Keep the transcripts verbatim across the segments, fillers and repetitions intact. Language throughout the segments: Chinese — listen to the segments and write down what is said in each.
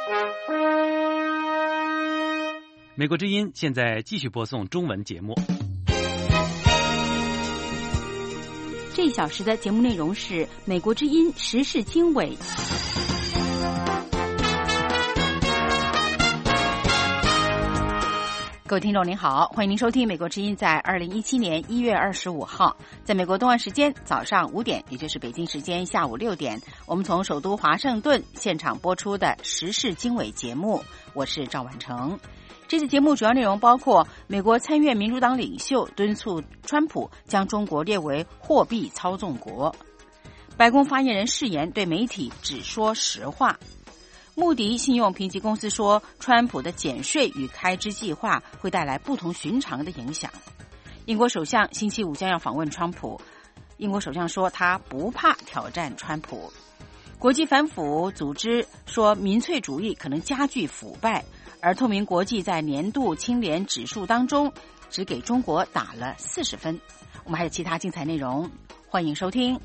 美国之音现在继续播送中文节目。 这一小时的节目内容是美国之音时事经纬。各位听众您好，欢迎您收听美国之音在二零一七年一月二十五号在美国东岸时间早上五点，也就是北京时间下午六点，我们从首都华盛顿现场播出的时事经纬节目，我是赵婉成。这次节目主要内容包括美国参议院民主党领袖敦促川普将中国列为货币操纵国，白宫发言人誓言对媒体只说实话，穆迪信用评级公司说川普的减税与开支计划会带来不同寻常的影响，英国首相星期五将要访问川普，英国首相说他不怕挑战川普，国际反腐组织说民粹主义可能加剧腐败，而透明国际在年度清廉指数当中只给中国打了四十分。我们还有其他精彩内容，欢迎收听。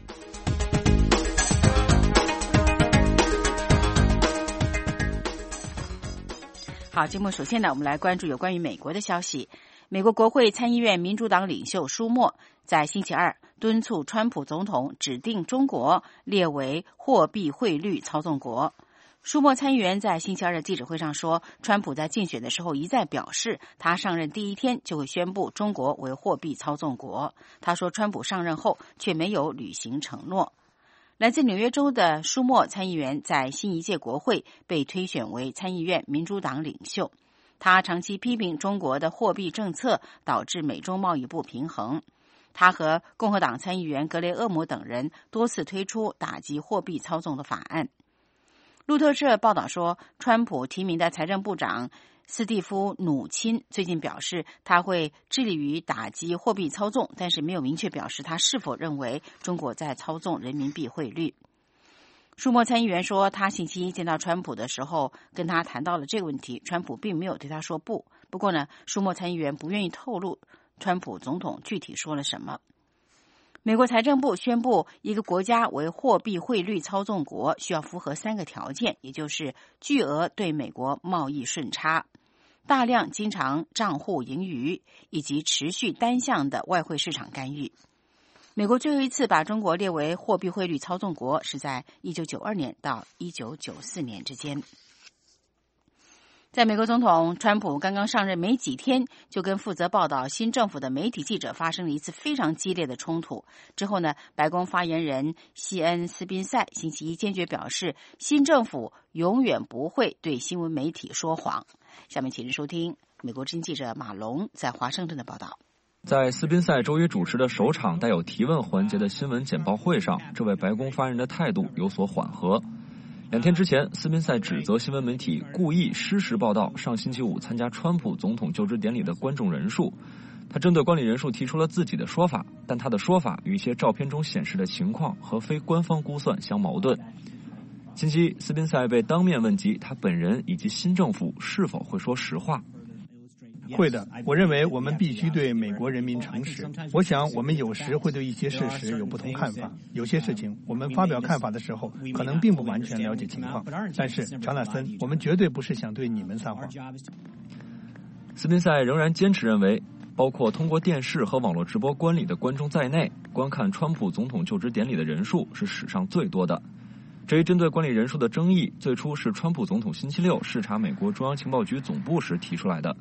好，节目首先呢，我们来关注有关于美国的消息。美国国会参议院民主党领袖舒默在星期二敦促川普总统指定中国列为货币汇率操纵国。舒默参议员在星期二的记者会上说，川普在竞选的时候一再表示，他上任第一天就会宣布中国为货币操纵国。他说，川普上任后却没有履行承诺。来自纽约州的舒默参议员在新一届国会被推选为参议院民主党领袖。他长期批评中国的货币政策导致美中贸易不平衡。他和共和党参议员格雷厄姆等人多次推出打击货币操纵的法案。路透社报道说，川普提名的财政部长斯蒂夫·努钦最近表示他会致力于打击货币操纵，但是没有明确表示他是否认为中国在操纵人民币汇率。舒默参议员说，他星期一见到川普的时候跟他谈到了这个问题，川普并没有对他说不。不过呢，舒默参议员不愿意透露川普总统具体说了什么。美国财政部宣布，一个国家为货币汇率操纵国需要符合三个条件，也就是巨额对美国贸易顺差、大量经常账户盈余以及持续单向的外汇市场干预。美国最后一次把中国列为货币汇率操纵国是在一九九二年到一九九四年之间。在美国总统川普刚刚上任没几天，就跟负责报道新政府的媒体记者发生了一次非常激烈的冲突。之后呢，白宫发言人西恩斯宾塞星期一坚决表示，新政府永远不会对新闻媒体说谎。下面请您收听美国之音记者马龙在华盛顿的报道。 在斯宾塞周一主持的首场带有提问环节的新闻简报会上，这位白宫发言人的态度有所缓和。两天之前，斯宾塞指责新闻媒体故意失实报道上星期五参加川普总统就职典礼的观众人数。他针对观礼人数提出了自己的说法，但他的说法与一些照片中显示的情况和非官方估算相矛盾。星期一，斯宾塞被当面问及他本人以及新政府是否会说实话。 会的，我认为我们必须对美国人民诚实。我想我们有时会对一些事实有不同看法，有些事情我们发表看法的时候可能并不完全了解情况，但是乔纳森，我们绝对不是想对你们撒谎。 斯宾塞仍然坚持认为，包括通过电视和网络直播观礼的观众在内，观看川普总统就职典礼的人数是史上最多的。这一针对观礼人数的争议，最初是川普总统星期六视察美国中央情报局总部时提出来的。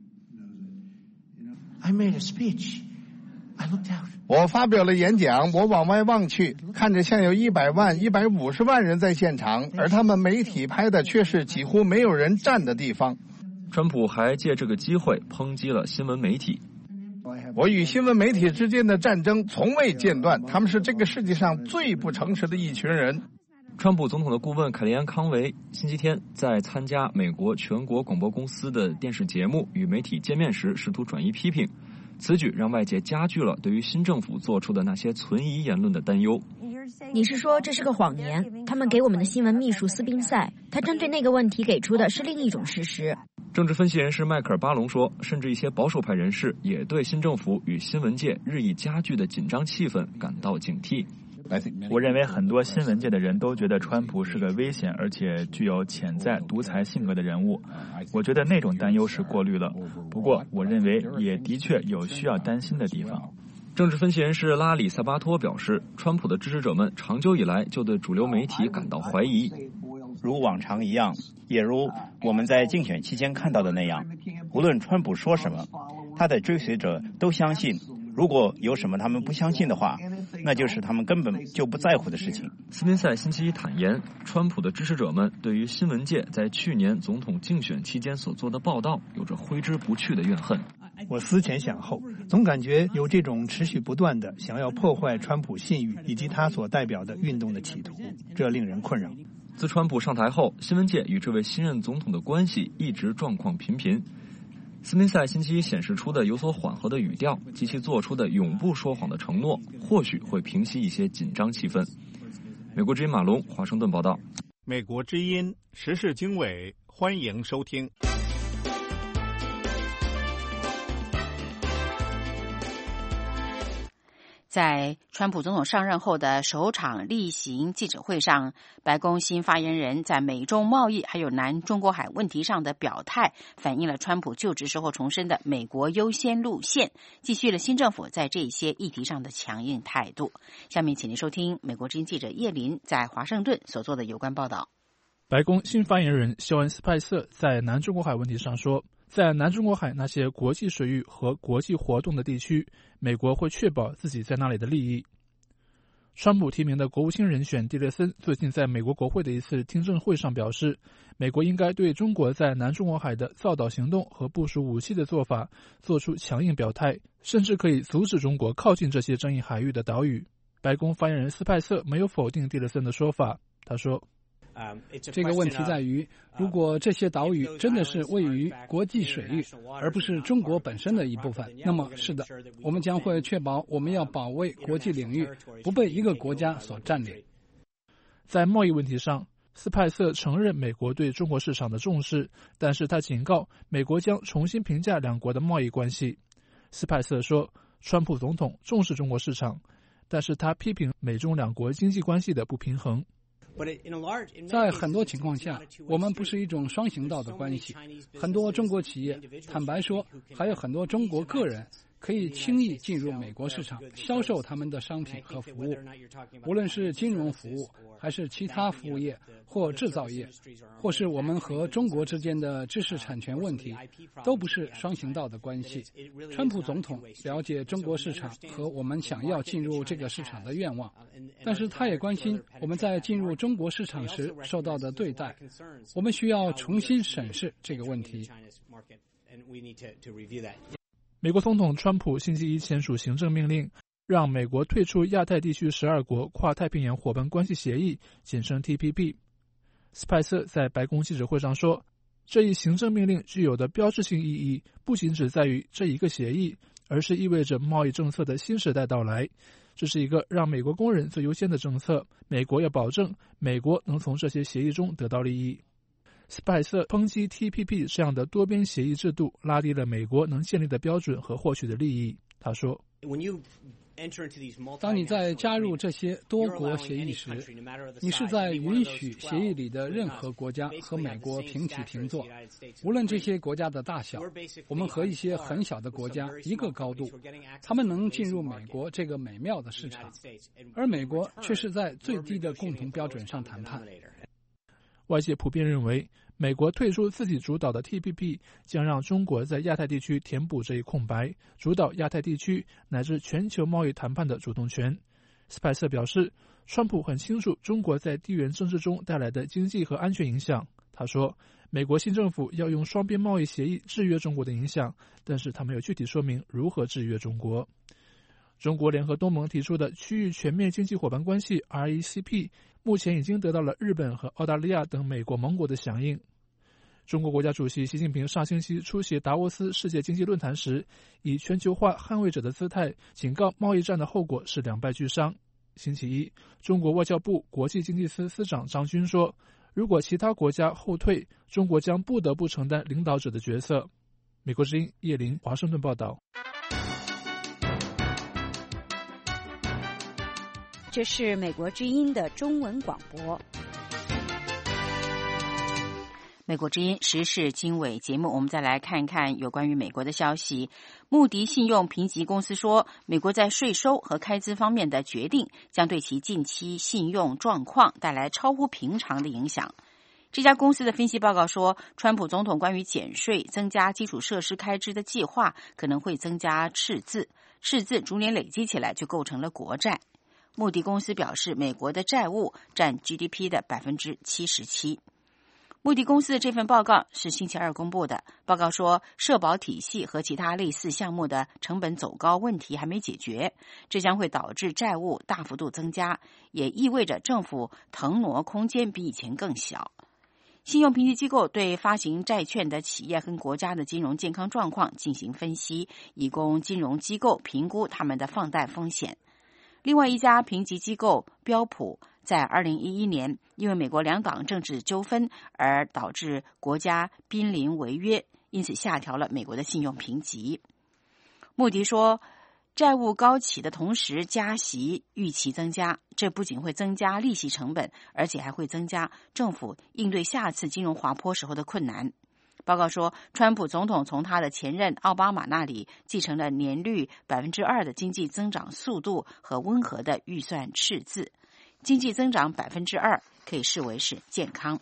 I made a speech. I looked out. 我发表了演讲，我往外望去，看着像有一百万、一百五十万人在现场，而他们媒体拍的却是几乎没有人站的地方。 川普还借这个机会抨击了新闻媒体。 我与新闻媒体之间的战争从未间断，他们是这个世界上最不诚实的一群人。 川普总统的顾问凯利安·康维星期天在参加美国全国广播公司的电视节目与媒体见面时试图转移批评，此举让外界加剧了对于新政府做出的那些存疑言论的担忧。 你是说这是个谎言？他们给我们的新闻秘书斯宾塞，他针对那个问题给出的是另一种事实。 政治分析人士迈克尔·巴隆说，甚至一些保守派人士也对新政府与新闻界日益加剧的紧张气氛感到警惕。 我认为很多新闻界的人都觉得川普是个危险而且具有潜在独裁性格的人物。我觉得那种担忧是过滤了，不过我认为也的确有需要担心的地方。 政治分析人士拉里·萨巴托表示，川普的支持者们长久以来就对主流媒体感到怀疑。 如往常一样，也如我们在竞选期间看到的那样，无论川普说什么，他的追随者都相信，如果有什么他们不相信的话，那就是他们根本就不在乎的事情。 斯宾塞星期一坦言，川普的支持者们对于新闻界在去年总统竞选期间所做的报道有着挥之不去的怨恨。 我思前想后，总感觉有这种持续不断的想要破坏川普信誉以及他所代表的运动的企图，这令人困扰。 自川普上台后，新闻界与这位新任总统的关系一直状况频频。斯宾塞星期一显示出的有所缓和的语调及其做出的永不说谎的承诺，或许会平息一些紧张气氛。美国之音马龙华盛顿报道。 美国之音时事经纬，欢迎收听。 在川普总统上任后的首场例行记者会上，白宫新发言人在美中贸易还有南中国海问题上的表态，反映了川普就职时候重申的美国优先路线，继续了新政府在这些议题上的强硬态度。下面请您收听美国之音记者叶林在华盛顿所做的有关报道。 白宫新发言人肖恩·斯派瑟在南中国海问题上说，在南中国海那些国际水域和国际活动的地区，美国会确保自己在那里的利益。川普提名的国务卿人选蒂勒森最近在美国国会的一次听证会上表示，美国应该对中国在南中国海的造岛行动和部署武器的做法做出强硬表态，甚至可以阻止中国靠近这些争议海域的岛屿。白宫发言人斯派瑟没有否定蒂勒森的说法，他说， 这个问题在于，如果这些岛屿真的是位于国际水域，而不是中国本身的一部分，那么是的，我们将会确保我们要保卫国际领域不被一个国家所占领。 在贸易问题上，斯派瑟承认美国对中国市场的重视，但是他警告美国将重新评价两国的贸易关系。斯派瑟说，川普总统重视中国市场，但是他批评美中两国经济关系的不平衡。 在很多情况下，我们不是一种双行道的关系。很多中国企业，坦白说，还有很多中国个人可以轻易进入美国市场，销售他们的商品和服务，无论是金融服务，还是其他服务业或制造业，或是我们和中国之间的知识产权问题，都不是双行道的关系。川普总统了解中国市场和我们想要进入这个市场的愿望，但是他也关心我们在进入中国市场时受到的对待。我们需要重新审视这个问题。 美国总统川普星期一签署行政命令，让美国退出亚太地区十二国跨太平洋伙伴关系协议，简称 T P P。 斯派瑟在白宫记者会上说，这一行政命令具有的标志性意义不仅只在于这一个协议，而是意味着贸易政策的新时代到来。这是一个让美国工人最优先的政策，美国要保证美国能从这些协议中得到利益。斯派瑟抨击 T P P 这样的多边协议制度拉低了美国能建立的标准和获取的利益。他说， 当你在加入这些多国协议时，你是在允许协议里的任何国家和美国平起平坐，无论这些国家的大小。我们和一些很小的国家一个高度，他们能进入美国这个美妙的市场，而美国却是在最低的共同标准上谈判。 外界普遍认为，美国退出自己主导的 T P P 将让中国在亚太地区填补这一空白，主导亚太地区乃至全球贸易谈判的主动权。斯派瑟表示，川普很清楚中国在地缘政治中带来的经济和安全影响。他说，美国新政府要用双边贸易协议制约中国的影响，但是他没有具体说明如何制约中国。中国联合东盟提出的区域全面经济伙伴关系 R E C P 目前已经得到了日本和澳大利亚等美国盟国的响应。中国国家主席习近平上星期出席达沃斯世界经济论坛时，以全球化捍卫者的姿态警告贸易战的后果是两败俱伤。星期一，中国外交部国际经济司司长张军说，如果其他国家后退，中国将不得不承担领导者的角色。美国之音叶林华盛顿报道。 这是美国之音的中文广播。 美国之音时事经纬节目，我们再来看看有关于美国的消息。穆迪信用评级公司说，美国在税收和开支方面的决定将对其近期信用状况带来超乎平常的影响。这家公司的分析报告说，川普总统关于减税、增加基础设施开支的计划可能会增加赤字，赤字逐年累积起来就构成了国债。穆迪公司表示，美国的债务占 G D P 的 百分之七十七。穆迪公司的这份报告是星期二公布的。报告说，社保体系和其他类似项目的成本走高问题还没解决，这将会导致债务大幅度增加，也意味着政府腾挪空间比以前更小。信用评级机构对发行债券的企业跟国家的金融健康状况进行分析，以供金融机构评估他们的放贷风险。另外一家评级机构标普在二零一一年因为美国两党政治纠纷而导致国家濒临违约，因此下调了美国的信用评级。穆迪说，债务高企的同时加息预期增加，这不仅会增加利息成本，而且还会增加政府应对下次金融滑坡时候的困难。报告说，川普总统从他的前任奥巴马那里继承了年率 百分之二 的经济增长速度和温和的预算赤字。经济增长 百分之二 可以视为是健康。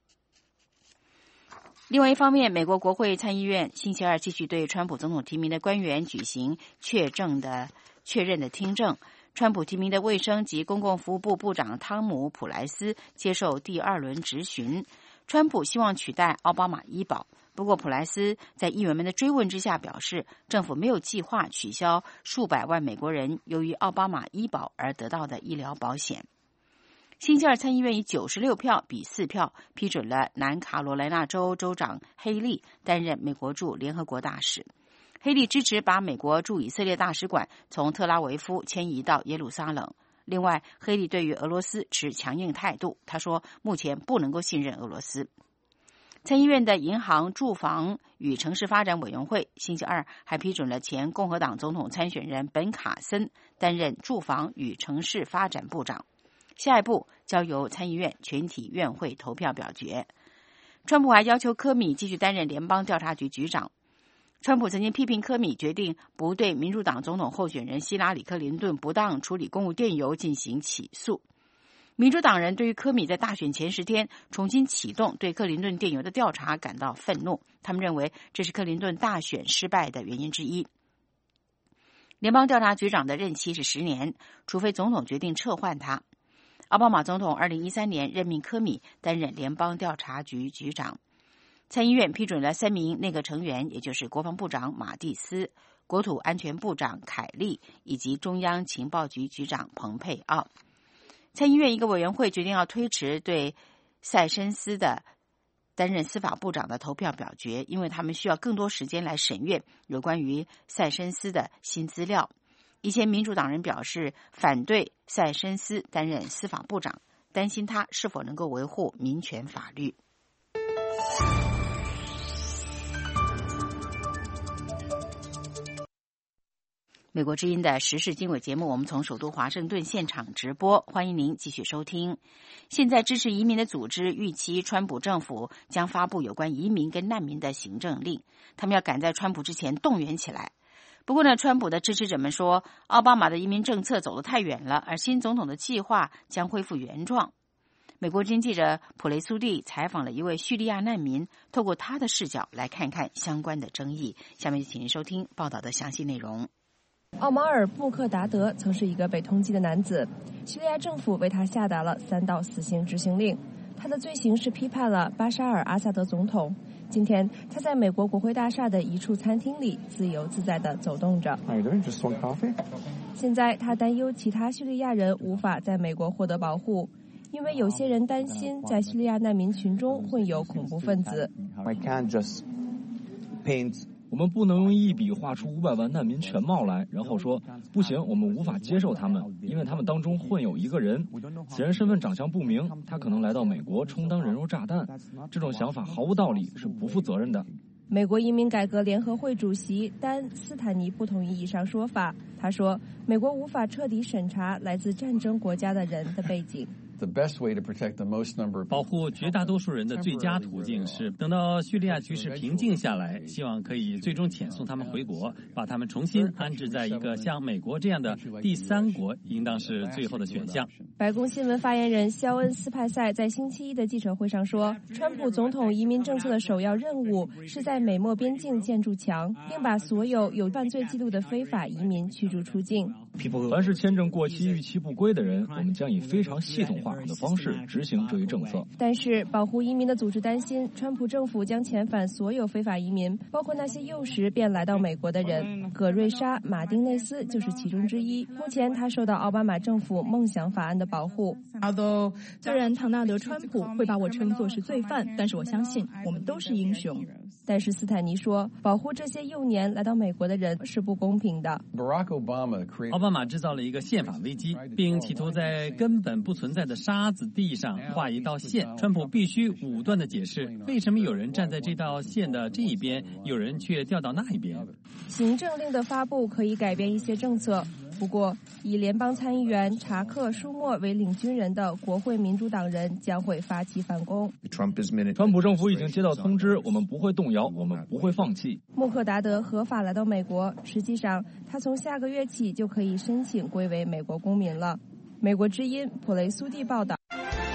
另外一方面，美国国会参议院星期二继续对川普总统提名的官员举行确证的确认的听证。川普提名的卫生及公共服务部部长汤姆·普莱斯接受第二轮质询。川普希望取代奥巴马医保，不过普莱斯在议员们的追问之下表示，政府没有计划取消数百万美国人由于奥巴马医保而得到的医疗保险。星期二参议院以九十六票比四票批准了南卡罗来纳州州长黑利担任美国驻联合国大使。黑利支持把美国驻以色列大使馆从特拉维夫迁移到耶路撒冷。另外，黑利对于俄罗斯持强硬态度，他说目前不能够信任俄罗斯。参议院的银行、住房与城市发展委员会星期二还批准了前共和党总统参选人本卡森担任住房与城市发展部长。下一步交由参议院全体院会投票表决。川普还要求科米继续担任联邦调查局局长。川普曾经批评科米决定不对民主党总统候选人希拉里·克林顿不当处理公务电邮进行起诉。民主党人对于科米在大选前十天重新启动对克林顿电邮的调查感到愤怒，他们认为这是克林顿大选失败的原因之一。联邦调查局长的任期是十年，除非总统决定撤换他。奥巴马总统二零一三年任命科米担任联邦调查局局长。参议院批准了三名内阁成员，也就是国防部长马蒂斯、国土安全部长凯利以及中央情报局局长蓬佩奥。参议院一个委员会决定要推迟对塞申斯的担任司法部长的投票表决，因为他们需要更多时间来审阅有关于塞申斯的新资料。一些民主党人表示反对塞申斯担任司法部长，担心他是否能够维护民权法律。美国之音的时事经纬节目，我们从首都华盛顿现场直播，欢迎您继续收听。现在支持移民的组织预期川普政府将发布有关移民跟难民的行政令，他们要赶在川普之前动员起来。不过呢，川普的支持者们说，奥巴马的移民政策走得太远了，而新总统的计划将恢复原状。美国之音记者普雷苏蒂采访了一位叙利亚难民，透过他的视角来看看相关的争议。下面就请您收听报道的详细内容。 奥马尔·布克达德曾是一个被通缉的男子，叙利亚政府为他下达了三道死刑执行令。他的罪行是批判了巴沙尔·阿萨德总统。今天，他在美国国会大厦的一处餐厅里自由自在地走动着。现在，他担忧其他叙利亚人无法在美国获得保护，因为有些人担心在叙利亚难民群中混有恐怖分子。 我们不能用一笔画出五百万难民全貌来，然后说不行，我们无法接受他们，因为他们当中混有一个人，此人身份长相不明，他可能来到美国充当人肉炸弹。这种想法毫无道理，是不负责任的。 美国移民改革联合会主席丹·斯坦尼不同意以上说法，他说，美国无法彻底审查来自战争国家的人的背景。 保护绝大多数人的最佳途径是等到叙利亚局势平静下来，希望可以最终遣送他们回国，把他们重新安置在一个像美国这样的第三国，应当是最后的选项。 白宫新闻发言人肖恩·斯派塞在星期一的记者会上说，川普总统移民政策的首要任务是在美墨边境建筑墙，并把所有有犯罪记录的非法移民驱逐出境。 凡是签证过期逾期不归的人，我们将以非常系统化的方式执行这一政策。 但是保护移民的组织担心，川普政府将遣返所有非法移民，包括那些幼时便来到美国的人。葛瑞莎·马丁内斯就是其中之一。目前他受到奥巴马政府梦想法案的保护。 虽然唐纳德·川普会把我称作是罪犯，但是我相信我们都是英雄。 但是斯坦尼说，保护这些幼年来到美国的人是不公平的。 奥巴马制造了一个宪法危机，并企图在根本不存在的沙子地上画一道线。川普必须武断地解释，为什么有人站在这道线的这一边，有人却调到那一边。 行政令的发布可以改变一些政策，不过以联邦参议员查克·舒默为领军人的国会民主党人将会发起反攻。 川普政府已经接到通知，我们不会动摇，我们不会放弃。 穆克达德合法来到美国，实际上他从下个月起就可以申请归为美国公民了。美国之音普雷苏蒂报道。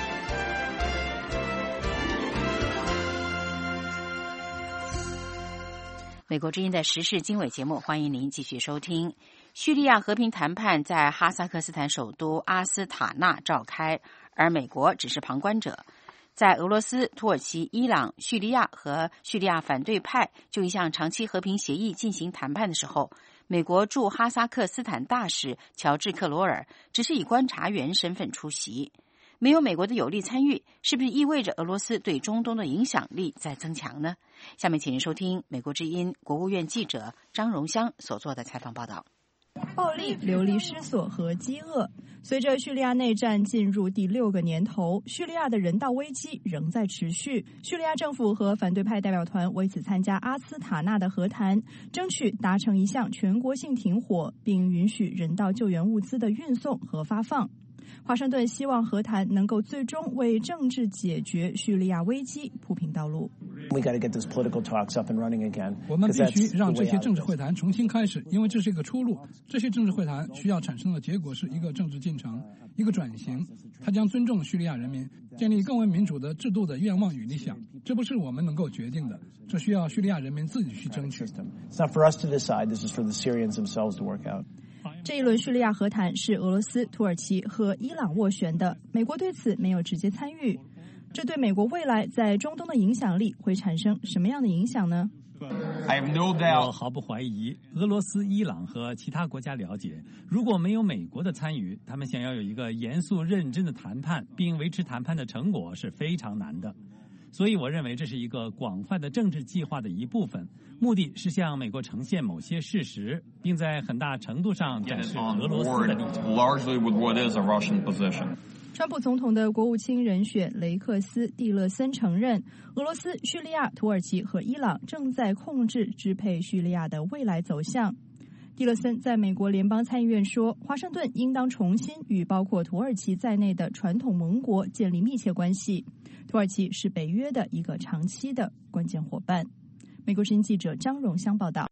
美国之音的时事经纬节目，欢迎您继续收听。叙利亚和平谈判在哈萨克斯坦首都阿斯塔纳召开，而美国只是旁观者。在俄罗斯、土耳其、伊朗、叙利亚和叙利亚反对派就一项长期和平协议进行谈判的时候，美国驻哈萨克斯坦大使乔治·克罗尔只是以观察员身份出席。没有美国的有力参与，是不是意味着俄罗斯对中东的影响力在增强呢？下面请您收听美国之音国务院记者张荣香所做的采访报道。 暴力、流离失所和饥饿，随着叙利亚内战进入第六个年头，叙利亚的人道危机仍在持续。叙利亚政府和反对派代表团为此参加阿斯塔纳的和谈，争取达成一项全国性停火，并允许人道救援物资的运送和发放。华盛顿希望和谈能够最终为政治解决叙利亚危机铺平道路。 我们必须让这些政治会谈重新开始，因为这是一个出路。这些政治会谈需要产生的结果是一个政治进程，一个转型。它将尊重叙利亚人民建立更为民主的制度的愿望与理想。这不是我们能够决定的，这需要叙利亚人民自己去争取。 这一轮叙利亚和谈是俄罗斯、土耳其和伊朗斡旋的，美国对此没有直接参与。这对美国未来在中东的影响力会产生什么样的影响呢？ 我毫不怀疑，俄罗斯、伊朗和其他国家了解，如果没有美国的参与，他们想要有一个严肃认真的谈判，并维持谈判的成果是非常难的。所以我认为这是一个广泛的政治计划的一部分，目的是向美国呈现某些事实，并在很大程度上展示俄罗斯的立场。 川普总统的国务卿人选雷克斯·蒂勒森承认，俄罗斯、叙利亚、土耳其和伊朗正在控制支配叙利亚的未来走向。蒂勒森在美国联邦参议院说，华盛顿应当重新与包括土耳其在内的传统盟国建立密切关系。土耳其是北约的一个长期的关键伙伴。美国之音记者张荣香报道。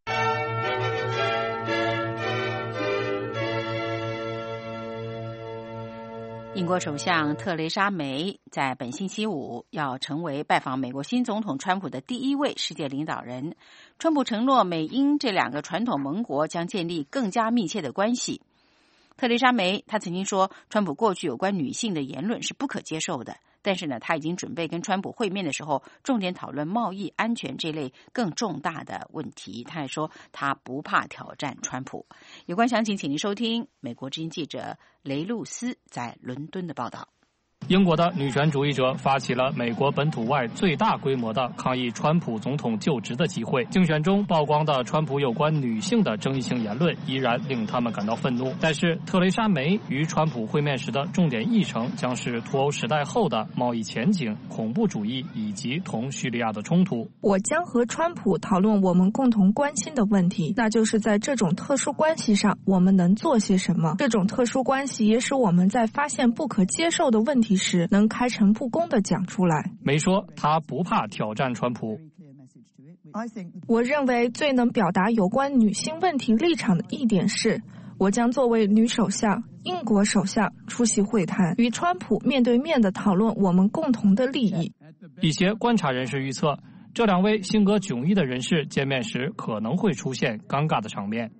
英国首相特蕾莎梅在本星期五要成为拜访美国新总统川普的第一位世界领导人。川普承诺美英这两个传统盟国将建立更加密切的关系。特蕾莎梅她曾经说，川普过去有关女性的言论是不可接受的，但是呢，她已经准备跟川普会面的时候重点讨论贸易、安全这类更重大的问题。她还说她不怕挑战川普。有关详情请您收听美国之音记者雷露斯在伦敦的报道。 英国的女权主义者发起了美国本土外最大规模的抗议川普总统就职的集会。竞选中曝光的川普有关女性的争议性言论依然令他们感到愤怒。但是特蕾莎梅与川普会面时的重点议程将是脱欧时代后的贸易前景、恐怖主义以及同叙利亚的冲突。 我将和川普讨论我们共同关心的问题，那就是在这种特殊关系上我们能做些什么。这种特殊关系也使我们在发现不可接受的问题时能开诚布公地讲出来。 梅说他不怕挑战川普。 我认为最能表达有关女性问题立场的一点是，我将作为女首相、英国首相出席会谈，与川普面对面地讨论我们共同的利益。 一些观察人士预测，这两位性格迥异的人士见面时可能会出现尴尬的场面。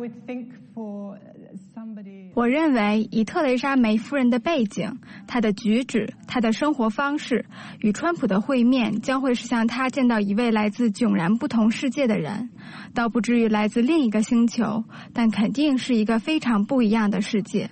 我认为以特蕾莎梅夫人的背景、她的举止、她的生活方式，与川普的会面将会是像她见到一位来自迥然不同世界的人，倒不至于来自另一个星球，但肯定是一个非常不一样的世界。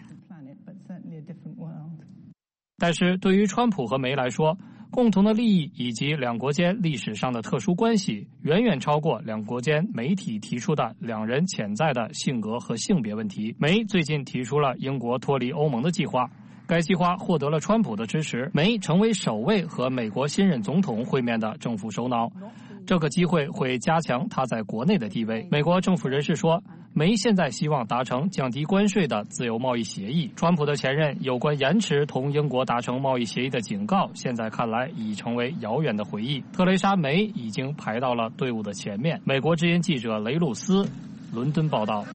但是对于川普和梅来说，共同的利益以及两国间历史上的特殊关系，远远超过两国间媒体提出的两人潜在的性格和性别问题。梅最近提出了英国脱离欧盟的计划，该计划获得了川普的支持，梅成为首位和美国新任总统会面的政府首脑。这个机会会加强他在国内的地位。美国政府人士说，梅现在希望达成降低关税的自由贸易协议。川普的前任有关延迟同英国达成贸易协议的警告，现在看来已成为遥远的回忆。特蕾莎梅已经排到了队伍的前面。美国之音记者雷鲁斯，伦敦报道。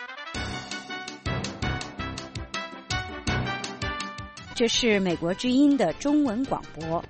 这是美国之音的中文广播。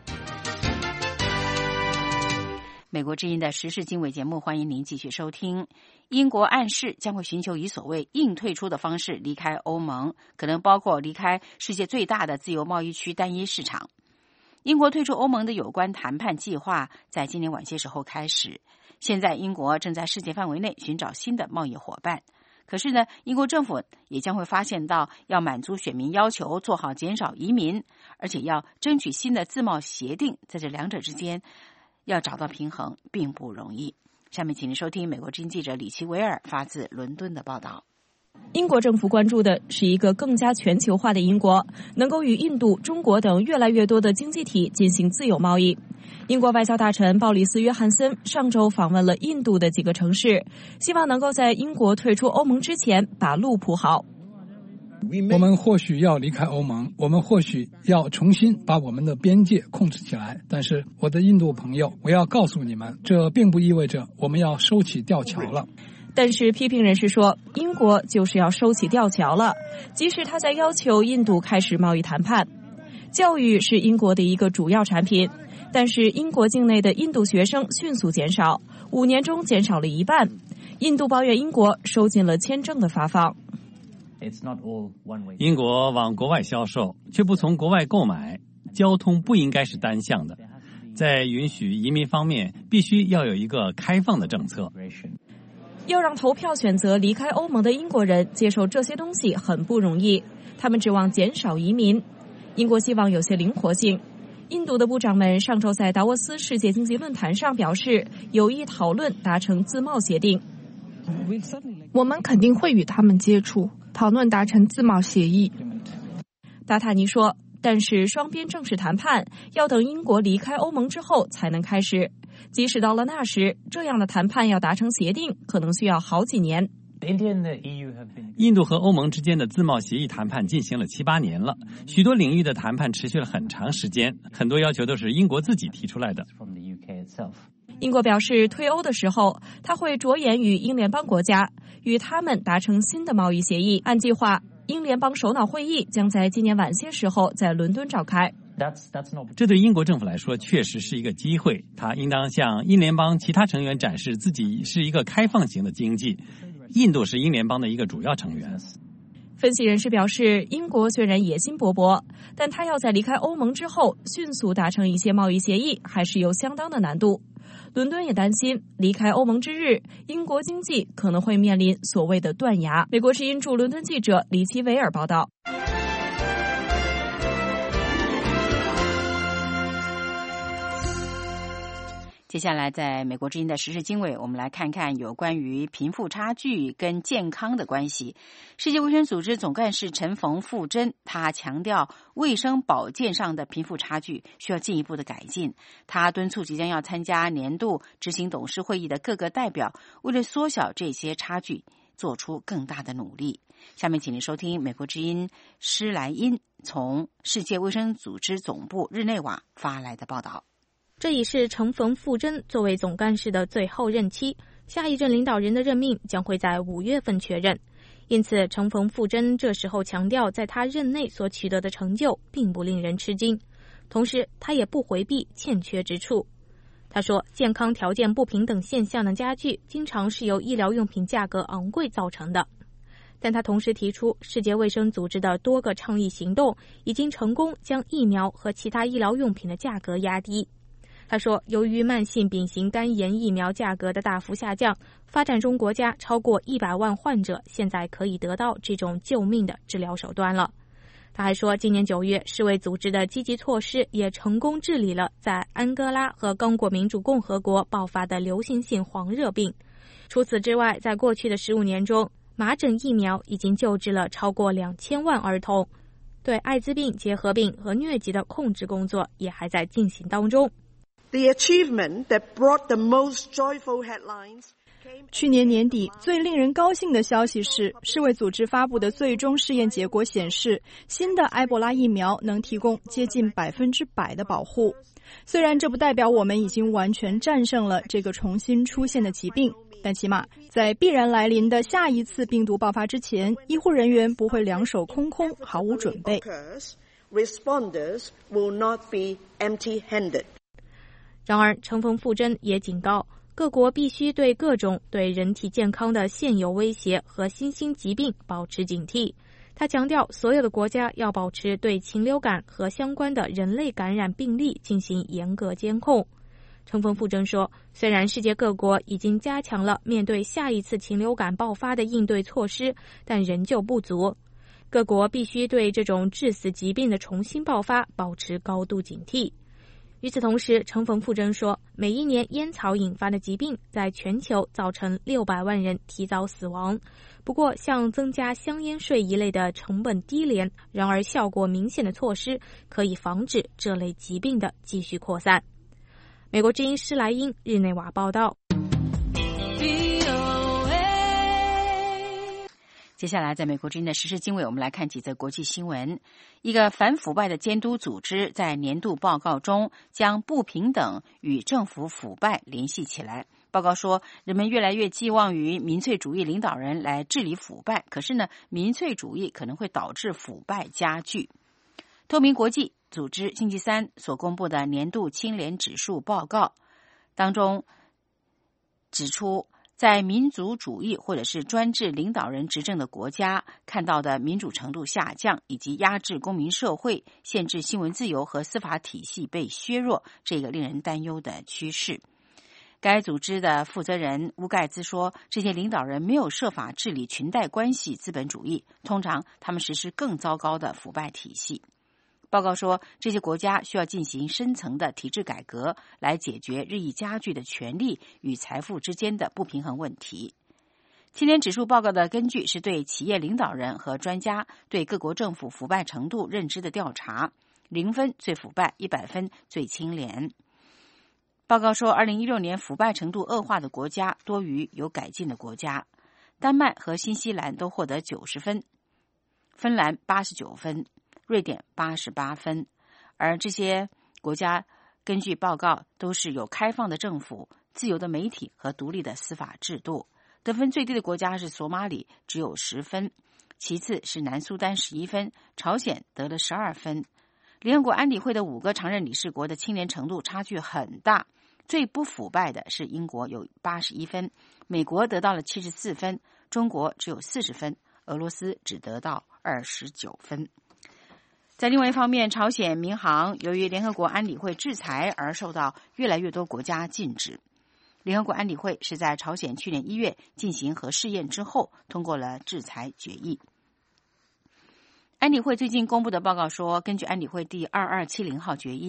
美国之音的时事经纬节目，欢迎您继续收听。英国暗示将会寻求以所谓硬退出的方式离开欧盟，可能包括离开世界最大的自由贸易区单一市场。英国退出欧盟的有关谈判计划在今年晚些时候开始。现在英国正在世界范围内寻找新的贸易伙伴。可是呢，英国政府也将会发现到要满足选民要求，做好减少移民，而且要争取新的自贸协定，在这两者之间要找到平衡并不容易。下面请您收听美国之音记者李奇维尔发自伦敦的报道。 英国政府关注的是一个更加全球化的英国，能够与印度、中国等越来越多的经济体进行自由贸易。英国外交大臣鲍里斯·约翰森上周访问了印度的几个城市，希望能够在英国退出欧盟之前把路铺好。 我们或许要离开欧盟，我们或许要重新把我们的边界控制起来，但是我的印度朋友，我要告诉你们，这并不意味着我们要收起吊桥了。 但是批评人士说，英国就是要收起吊桥了，即使他在要求印度开始贸易谈判。教育是英国的一个主要产品，但是英国境内的印度学生迅速减少，五年中减少了一半。印度抱怨英国收紧了签证的发放。 英国往国外销售，却不从国外购买，交通不应该是单向的。在允许移民方面，必须要有一个开放的政策。 要让投票选择离开欧盟的英国人接受这些东西很不容易，他们指望减少移民。英国希望有些灵活性。印度的部长们上周在达沃斯世界经济论坛上表示，有意讨论达成自贸协定。 我们肯定会与他们接触，讨论达成自贸协议。 达塔尼说，但是双边正式谈判要等英国离开欧盟之后才能开始，即使到了那时，这样的谈判要达成协定可能需要好几年。 印度和欧盟之间的自贸协议谈判进行了七八年了，许多领域的谈判持续了很长时间，很多要求都是英国自己提出来的。 英国表示，退欧的时候，他会着眼于英联邦国家，与他们达成新的贸易协议。按计划，英联邦首脑会议将在今年晚些时候在伦敦召开。 这对英国政府来说确实是一个机会，它应当向英联邦其他成员展示自己是一个开放型的经济。印度是英联邦的一个主要成员。 分析人士表示，英国虽然野心勃勃，但他要在离开欧盟之后迅速达成一些贸易协议，还是有相当的难度。伦敦也担心，离开欧盟之日，英国经济可能会面临所谓的断崖。美国之音驻伦敦记者李奇维尔报道。 接下来，在美国之音的时事经纬，我们来看看有关于贫富差距跟健康的关系。世界卫生组织总干事陈冯富珍，他强调卫生保健上的贫富差距需要进一步的改进。他敦促即将要参加年度执行董事会议的各个代表，为了缩小这些差距，做出更大的努力。下面请您收听美国之音施莱因从世界卫生组织总部日内瓦发来的报道。 这已是陈冯富珍作为总干事的最后任期，下一任领导人的任命将会在五月份确认。因此，陈冯富珍这时候强调在他任内所取得的成就并不令人吃惊，同时他也不回避欠缺之处。他说，健康条件不平等现象的加剧经常是由医疗用品价格昂贵造成的。但他同时提出，世界卫生组织的多个倡议行动已经成功将疫苗和其他医疗用品的价格压低。他说，由于慢性丙型肝炎疫苗价格的大幅下降，发展中国家超过一百万患者现在可以得到这种救命的治疗手段了。他还说，今年九月，世卫组织的积极措施也成功治理了在安哥拉和刚果民主共和国爆发的流行性黄热病。除此之外，在过去的十五年中，麻疹疫苗已经救治了超过两千万儿童。对艾滋病、结核病和疟疾的控制工作也还在进行当中。 The achievement that brought the most joyful headlines. 去年年底，最令人高兴的消息是，世卫组织发布的最终试验结果显示，新的埃博拉疫苗能提供接近百分之百的保护。虽然这不代表我们已经完全战胜了这个重新出现的疾病，但起码在必然来临的下一次病毒爆发之前，医护人员不会两手空空，毫无准备。 Responders will not be empty-handed. 然而，陈冯富珍也警告，各国必须对各种对人体健康的现有威胁和新兴疾病保持警惕。他强调，所有的国家要保持对禽流感和相关的人类感染病例进行严格监控。陈冯富珍说，虽然世界各国已经加强了面对下一次禽流感爆发的应对措施，但仍旧不足。各国必须对这种致死疾病的重新爆发保持高度警惕。与此同时，陈冯富珍说，每一年烟草引发的疾病在全球造成六百万人提早死亡。不过，像增加香烟税一类的成本低廉，然而效果明显的措施，可以防止这类疾病的继续扩散。美国之音施莱因日内瓦报道。 接下来，在美国之音的时事经纬，我们来看几则国际新闻。一个反腐败的监督组织在年度报告中将不平等与政府腐败联系起来。报告说，人们越来越寄望于民粹主义领导人来治理腐败，可是呢，民粹主义可能会导致腐败加剧。透明国际组织星期三所公布的年度清廉指数报告当中指出，在民族主义或者是专制领导人执政的国家看到的民主程度下降，以及压制公民社会、限制新闻自由和司法体系被削弱这个令人担忧的趋势。该组织的负责人乌盖兹说，这些领导人没有设法治理裙带关系资本主义，通常他们实施更糟糕的腐败体系。报告说，这些国家需要进行深层的体制改革，来解决日益加剧的权力与财富之间的不平衡问题。清廉指数报告的根据是对企业领导人和专家对各国政府腐败程度认知的调查，零分最腐败，一百分最清廉。报告说，二零一六年腐败程度恶化的国家多于有改进的国家，丹麦和新西兰都获得九十分，芬兰八十九分，瑞典八十八分，而这些国家根据报告都是有开放的政府、自由的媒体和独立的司法制度。得分最低的国家是索马里，只有十分，其次是南苏丹十一分，朝鲜得了十二分。联合国安理会的五个常任理事国的清廉程度差距很大，最不腐败的是英国，有八十一分，美国得到了七十四分，中国只有四十分，俄罗斯只得到二十九分。在另外一方面，朝鲜民航由于联合国安理会制裁而受到越来越多国家禁止。联合国安理会是在朝鲜去年一月进行核试验之后通过了制裁决议。安理会最近公布的报告说，根据安理会第二二七零号决议，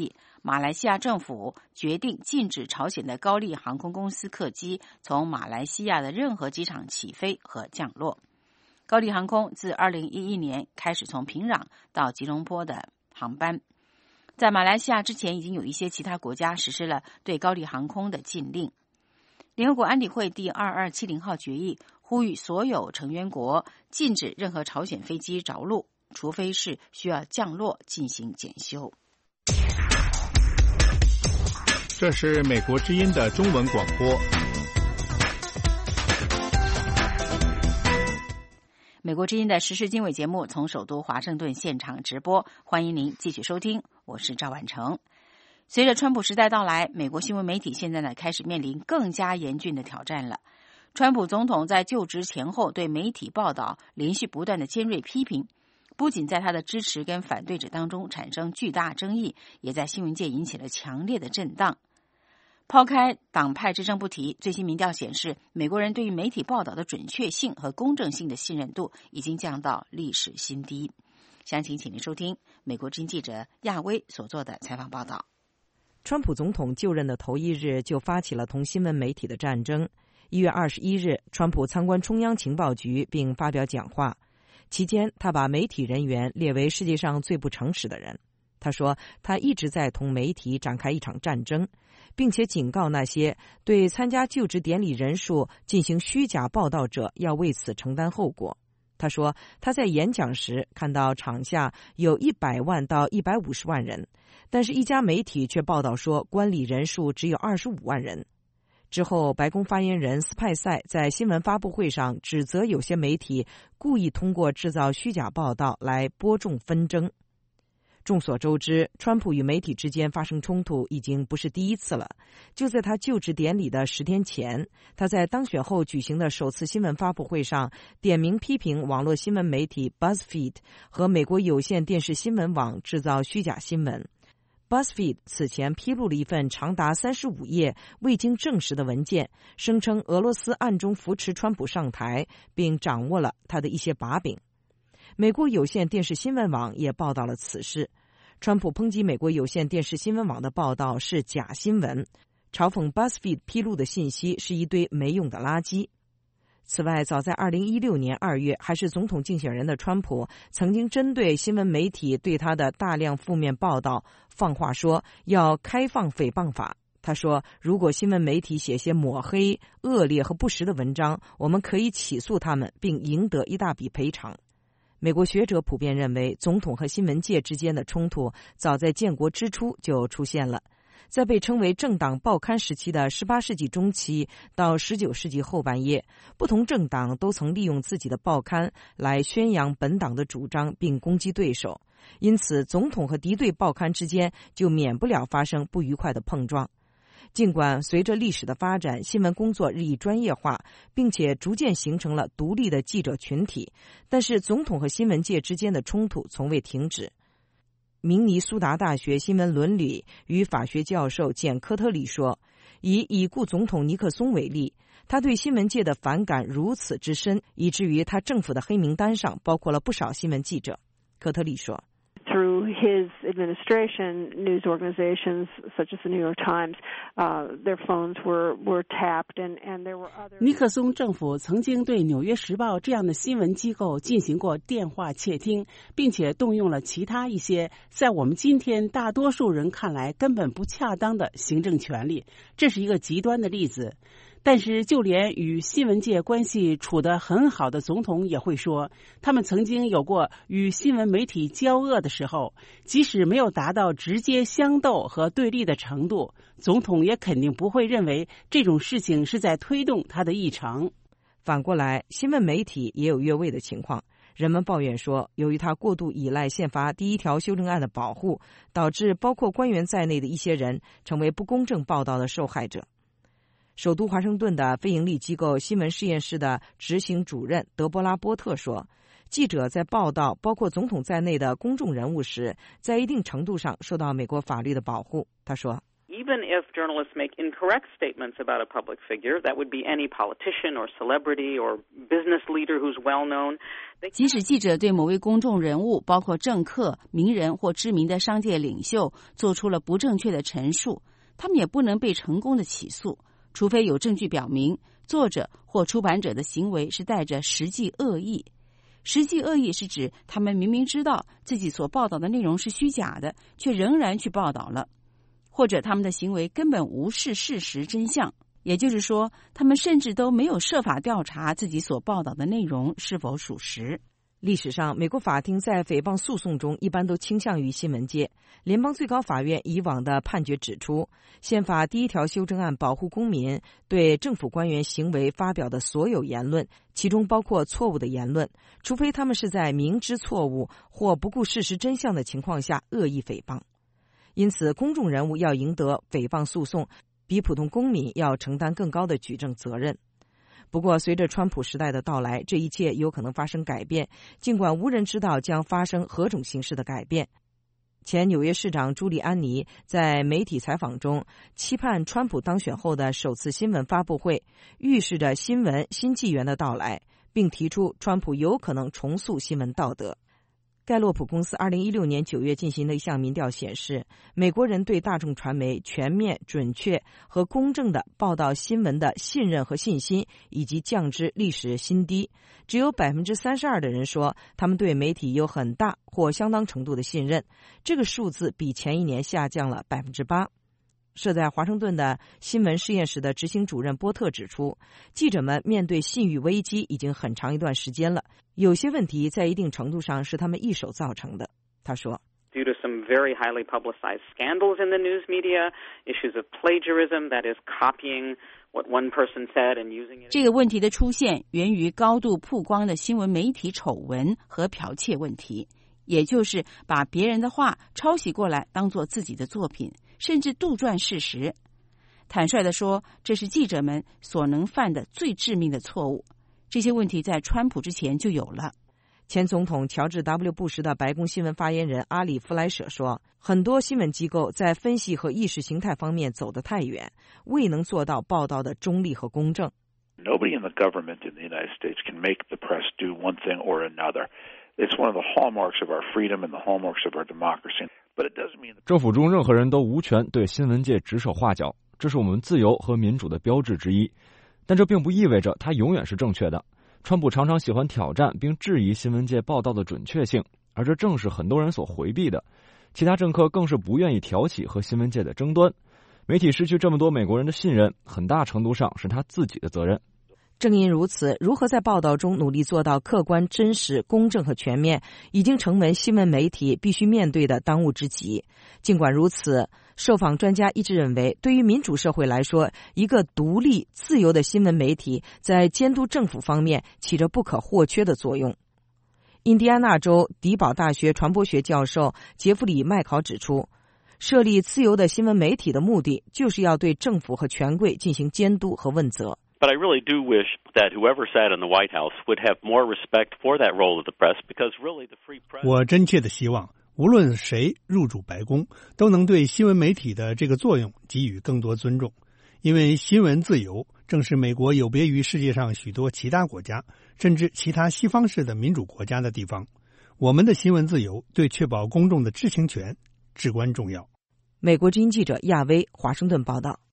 马来西亚政府决定禁止朝鲜的高丽航空公司客机从马来西亚的任何机场起飞和降落。高丽航空自二零一一年开始从平壤到吉隆坡的航班。在马来西亚之前，已经有一些其他国家实施了对高丽航空的禁令。联合国安理会第二二七零号决议呼吁所有成员国禁止任何朝鲜飞机着陆，除非是需要降落进行检修。 这是美国之音的中文广播。 美国之音的时事经纬节目从首都华盛顿现场直播，欢迎您继续收听，我是赵婉成。随着川普时代到来，美国新闻媒体现在呢开始面临更加严峻的挑战了。川普总统在就职前后对媒体报道连续不断的尖锐批评，不仅在他的支持跟反对者当中产生巨大争议，也在新闻界引起了强烈的震荡。抛开党派之争不提，最新民调显示，美国人对于媒体报道的准确性和公正性的信任度已经降到历史新低。详情请您收听美国之音记者亚威所做的采访报道。 川普总统就任的头一日就发起了同新闻媒体的战争。一月二十一日，川普参观中央情报局并发表讲话，期间他把媒体人员列为世界上最不诚实的人。他说，他一直在同媒体展开一场战争，并且警告那些对参加就职典礼人数进行虚假报道者要为此承担后果。他说，他在演讲时看到场下有一百万到一百五十万人，但是一家媒体却报道说观礼人数只有二十五万人。之后，白宫发言人斯派塞在新闻发布会上指责有些媒体故意通过制造虚假报道来播种纷争。众所周知，川普与媒体之间发生冲突已经不是第一次了。就在他就职典礼的十天前，他在当选后举行的首次新闻发布会上，点名批评网络新闻媒体 BuzzFeed 和美国有线电视新闻网制造虚假新闻。BuzzFeed 此前披露了一份长达三十五页未经证实的文件，声称俄罗斯暗中扶持川普上台，并掌握了他的一些把柄。美国有线电视新闻网也报道了此事。川普抨击美国有线电视新闻网的报道是假新闻，嘲讽 BuzzFeed 披露的信息是一堆没用的垃圾。此外，早在二零一六年二月，还是总统竞选人的川普曾经针对新闻媒体对他的大量负面报道放话说要开放诽谤法。他说，如果新闻媒体写些抹黑、恶劣和不实的文章，我们可以起诉他们并赢得一大笔赔偿。美国学者普遍认为，总统和新闻界之间的冲突早在建国之初就出现了。在被称为政党报刊时期的十八世纪中期到十九世纪后半叶，不同政党都曾利用自己的报刊来宣扬本党的主张并攻击对手，因此总统和敌对报刊之间就免不了发生不愉快的碰撞。尽管随着历史的发展，新闻工作日益专业化，并且逐渐形成了独立的记者群体，但是总统和新闻界之间的冲突从未停止。明尼苏达大学新闻伦理与法学教授简·科特里说，以已故总统尼克松为例，他对新闻界的反感如此之深，以至于他政府的黑名单上包括了不少新闻记者。科特里说， Through his administration, news organizations such as the New York Times, uh, their phones were were tapped, and and there were other. 尼克松政府曾经对《纽约时报》这样的新闻机构进行过电话窃听，并且动用了其他一些在我们今天大多数人看来根本不恰当的行政权力。这是一个极端的例子。但是就连与新闻界关系处得很好的总统也会说，他们曾经有过与新闻媒体交恶的时候，即使没有达到直接相斗和对立的程度，总统也肯定不会认为这种事情是在推动他的议程。 反过来，新闻媒体也有越位的情况。人们抱怨说，由于他过度依赖宪法第一条修正案的保护，导致包括官员在内的一些人成为不公正报道的受害者。首都华盛顿的非营利机构新闻实验室的执行主任德波拉·波特说，记者在报道包括总统在内的公众人物时，在一定程度上受到美国法律的保护。他说， Even if journalists make incorrect statements about a public figure, that would be any politician or celebrity or business leader who's well known. 即使记者对某位公众人物，包括政客、名人或知名的商界领袖，做出了不正确的陈述，他们也不能被成功的起诉，除非有证据表明作者或出版者的行为是带着实际恶意。实际恶意是指他们明明知道自己所报道的内容是虚假的，却仍然去报道了，或者他们的行为根本无视事实真相，也就是说，他们甚至都没有设法调查自己所报道的内容是否属实。历史上，美国法庭在诽谤诉讼中一般都倾向于新闻界。联邦最高法院以往的判决指出，宪法第一条修正案保护公民对政府官员行为发表的所有言论，其中包括错误的言论，除非他们是在明知错误或不顾事实真相的情况下恶意诽谤。因此，公众人物要赢得诽谤诉讼，比普通公民要承担更高的举证责任。不过，随着川普时代的到来，这一切有可能发生改变，尽管无人知道将发生何种形式的改变。前纽约市长朱利安尼在媒体采访中期盼川普当选后的首次新闻发布会预示着新闻新纪元的到来，并提出川普有可能重塑新闻道德。盖洛普公司二零一六年九月进行的一项民调显示，美国人对大众传媒全面、准确和公正的报道新闻的信任和信心已经降至历史新低。只有 百分之三十二 的人说他们对媒体有很大或相当程度的信任，这个数字比前一年下降了 百分之八。设在华盛顿的新闻实验室的执行主任波特指出，记者们面对信誉危机已经很长一段时间了，有些问题在一定程度上是他们一手造成的。他说 Due to some very highly publicized scandals in the news media, issues of plagiarism, that is copying what one person said and using it. 这个问题的出现源于高度曝光的新闻媒体丑闻和剽窃问题，也就是把别人的话抄袭过来当作自己的作品，甚至杜撰事实。坦率地说，这是记者们所能犯的最致命的错误。这些问题在川普之前就有了。前总统乔治 W. 布什的白宫新闻发言人阿里弗莱舍说，很多新闻机构在分析和意识形态方面走得太远，未能做到报道的中立和公正。 Nobody in the government in the United States can make the press do one thing or another. It's one of the hallmarks of our freedom and the hallmarks of our democracy. But it doesn't mean that 政府中任何人都无权对新闻界指手画脚，这是我们自由和民主的标志之一。但这并不意味着它永远是正确的。川普常常喜欢挑战并质疑新闻界报道的准确性，而这正是很多人所回避的。其他政客更是不愿意挑起和新闻界的争端。媒体失去这么多美国人的信任，很大程度上是他自己的责任。正因如此，如何在报道中努力做到客观、真实、公正和全面，已经成为新闻媒体必须面对的当务之急。尽管如此，受访专家一致认为，对于民主社会来说，一个独立、自由的新闻媒体在监督政府方面起着不可或缺的作用。印第安纳州迪堡大学传播学教授杰弗里·麦考指出，设立自由的新闻媒体的目的就是要对政府和权贵进行监督和问责。 But I really do wish that whoever sat in the White House would have more respect for that role of the press, because really the free press. 我真切的希望，无论谁入主白宫，都能对新闻媒体的这个作用给予更多尊重，因为新闻自由正是美国有别于世界上许多其他国家，甚至其他西方式的民主国家的地方。我们的新闻自由对确保公众的知情权至关重要。 美国之音记者亚威，华盛顿报道。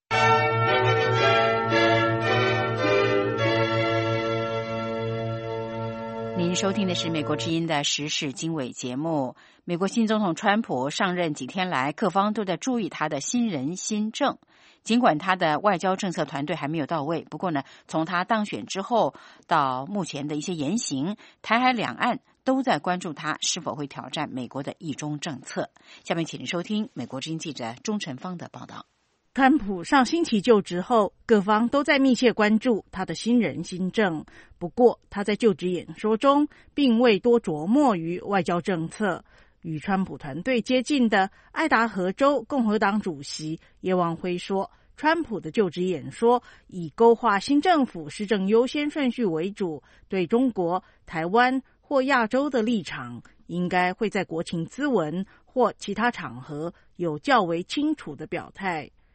您收听的是美国之音的时事经纬节目。美国新总统川普上任几天来，各方都在注意他的新人新政。尽管他的外交政策团队还没有到位，不过呢，从他当选之后到目前的一些言行，台海两岸都在关注他是否会挑战美国的一中政策。下面请您收听美国之音记者钟晨芳的报道。 川普上星期就职后，各方都在密切关注他的新人新政。不过，他在就职演说中并未多琢磨于外交政策。与川普团队接近的爱达荷州共和党主席叶望辉说，川普的就职演说以勾画新政府施政优先顺序为主，对中国、台湾或亚洲的立场应该会在国情咨文或其他场合有较为清楚的表态。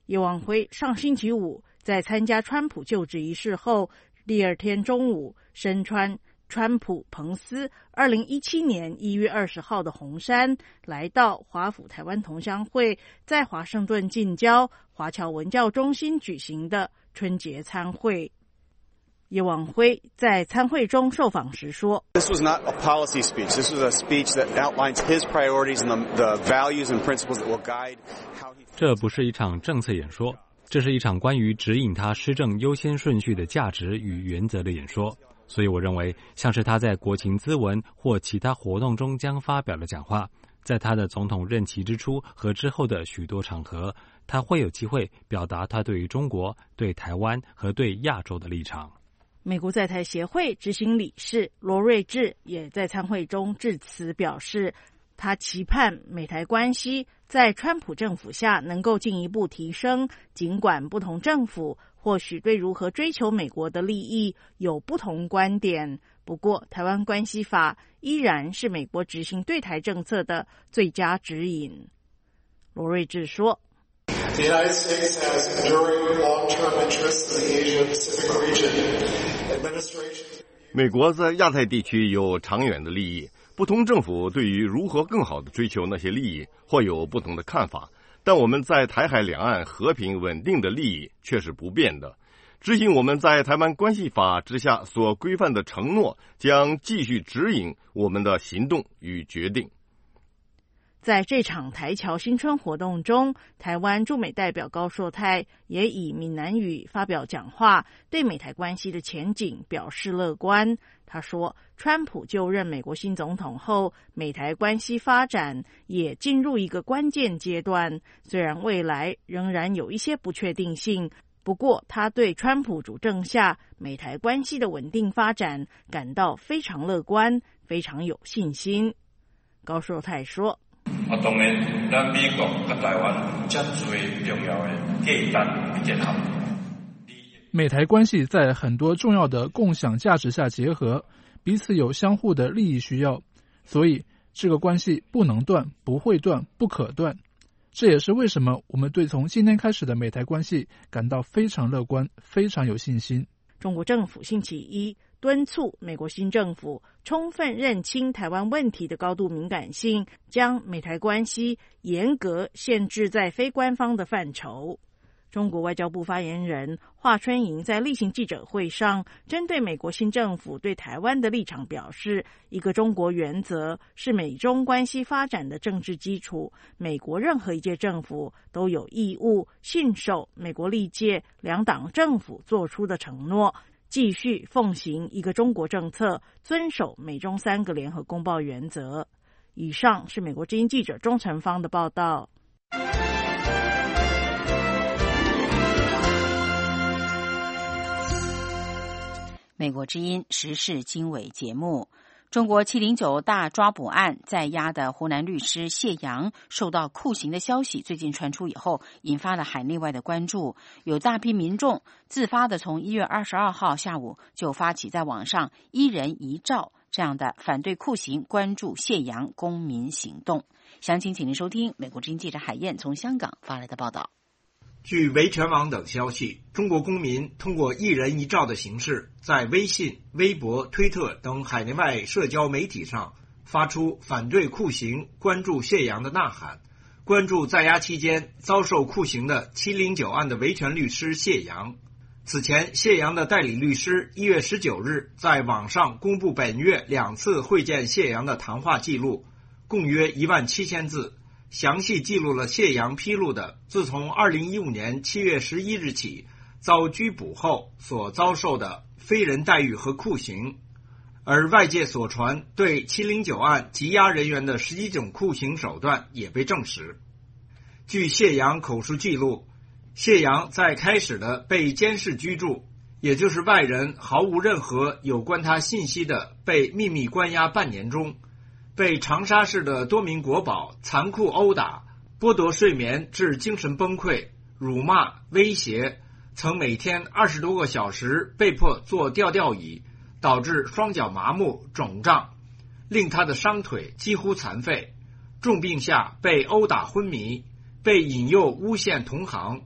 叶望辉上星期五在参加川普就职仪式后，第二天中午身穿川普彭斯二零一七年一月二十号的红衫，来到华府台湾同乡会在华盛顿近郊华侨文教中心举行的春节参会。叶望辉在参会中受访时说 This was not a policy speech. This was a speech that outlines his priorities and the, the values and principles that will guide how he... 这不是一场政策演说，这是一场关于指引他施政优先顺序的价值与原则的演说。所以我认为，像是他在国情咨文或其他活动中将发表的讲话，在他的总统任期之初和之后的许多场合，他会有机会表达他对于中国、对台湾和对亚洲的立场。 美国在台协会执行理事罗瑞智也在参会中致辞表示，他期盼美台关系在川普政府下能够进一步提升，尽管不同政府或许对如何追求美国的利益有不同观点，不过台湾关系法依然是美国执行对台政策的最佳指引。罗瑞智说， The United States has enduring long-term interests in the Asia-Pacific region. Administration... 美国在亚太地区有长远的利益，不同政府对于如何更好地追求那些利益或有不同的看法，但我们在台海两岸和平稳定的利益却是不变的。执行我们在台湾关系法之下所规范的承诺，将继续指引我们的行动与决定。 在这场台侨新春活动中，台湾驻美代表高硕泰也以闽南语发表讲话，对美台关系的前景表示乐观。他说，川普就任美国新总统后，美台关系发展也进入一个关键阶段，虽然未来仍然有一些不确定性，不过他对川普主政下美台关系的稳定发展感到非常乐观，非常有信心。高硕泰说， 啊，当然，咱美国和台湾这最重要的价值结合。 美台关系在很多重要的共享价值下结合，彼此有相互的利益需要，所以这个关系不能断、不会断、不可断。这也是为什么我们对从今天开始的美台关系感到非常乐观、非常有信心。 中国政府星期一敦促美国新政府充分认清台湾问题的高度敏感性，将美台关系严格限制在非官方的范畴。中国外交部发言人华春莹在例行记者会上针对美国新政府对台湾的立场表示，一个中国原则是美中关系发展的政治基础，美国任何一届政府都有义务信守美国历届两党政府做出的承诺，继续奉行一个中国政策，遵守美中三个联合公报原则。以上是美国之音记者钟成芳的报道。 美国之音时事经纬节目，中国七零九大抓捕案在押的湖南律师谢阳受到酷刑的消息最近传出以后，引发了海内外的关注。有大批民众自发的从一月二十二号下午就发起在网上一人一照这样的反对酷刑、关注谢阳公民行动。详情请您收听美国之音记者海燕从香港发来的报道。 据维权网等消息，中国公民通过一人一照的形式，在微信、微博、推特等海内外社交媒体上发出反对酷刑、关注谢阳的呐喊，关注在押期间遭受酷刑的七零九案的维权律师谢阳。此前，谢阳的代理律师一月十九日在网上公布本月两次会见谢阳的谈话记录，共约一万七千字。详细记录了谢阳披露的自从二零一五年七月十一日起遭拘捕后所遭受的非人待遇和酷刑，而外界所传对七零九案羁押人员的十几种酷刑手段也被证实。据谢阳口述记录，谢阳在开始的被监视居住，也就是外人毫无任何有关他信息的被秘密关押半年中，被长沙市的多名国保残酷殴打，剥夺睡眠致精神崩溃，辱骂、威胁，曾每天二十多个小时被迫坐吊吊椅，导致双脚麻木、肿胀，令他的伤腿几乎残废。重病下被殴打昏迷，被引诱诬陷同行，